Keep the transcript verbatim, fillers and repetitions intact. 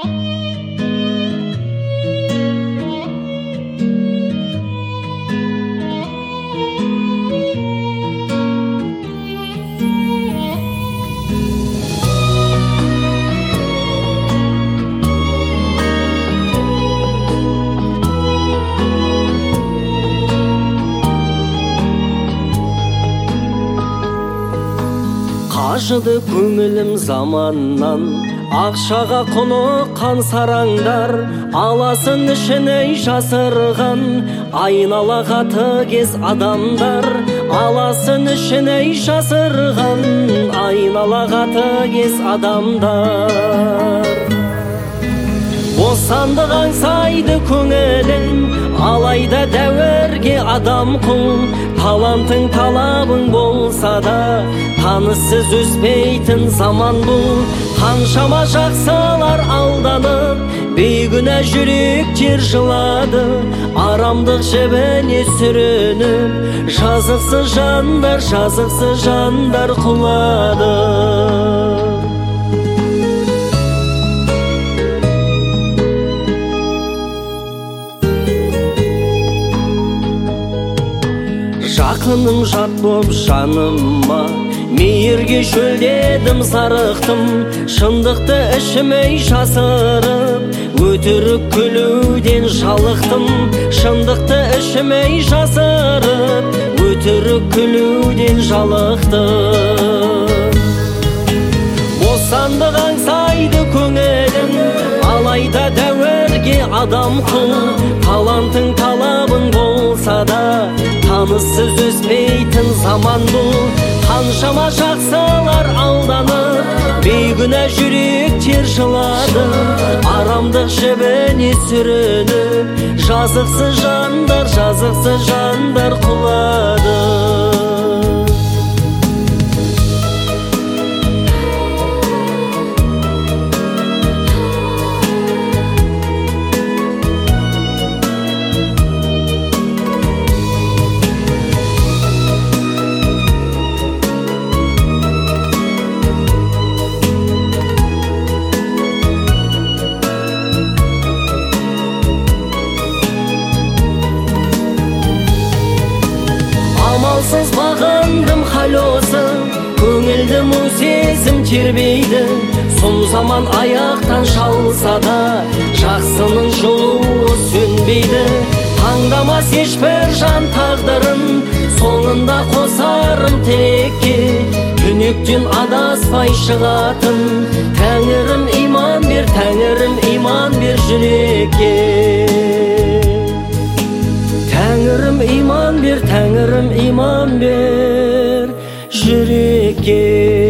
Қажыды көңілім заманнан, ақшаға құныққан сараңдар, аласын ішіне жасырған, айнала қатыгез адамдар. Аласын ішіне жасырған, айнала қатыгез адамдар. Бостандық аңсайды көңілің, алайда дәуірге адам құл. Талантың талабың болса да, таныссыз өспейтін заман бұл. Қаншама жақсылар алданып, бейгүнә жүректер жылады. Арамдық жебіне сүрініп, жазықсыз жандар, жазықсыз жандар құлады. Жақыным жат боп жаныма, мейірге шөлдедім зарықтым. Шындықты ішіме жасырып, өтірік күлуден жалықтым. Шындықты ішіме жасырып, өтірік күлуден жалықтым. Бостандық аңсайды көңілім, алайда дәуірге адам құл. Талантың талабың болса да, таныссыз өспейтін заман бұл. Қаншама жақсылар алданып, бейгүнә жүректер жылады. Арамдық жебіне сүрініп, жазықсыз жандар, жазықсыз жандар құлады. Амалсыз бағындым хал осы, көңілді мұң сезім тербейді. Сұм заман аяқтан шалса да, жақсының жолы сөнбейді. Таңдамас ешбір жан тағдырын, соңында қосарым тілекке. Түнектен адаспай шығатын, Тәңірім иман бер, Тәңірім иман бер жүрекке. Тәңірім иман бер, Тәңірім иман бер жүрекке.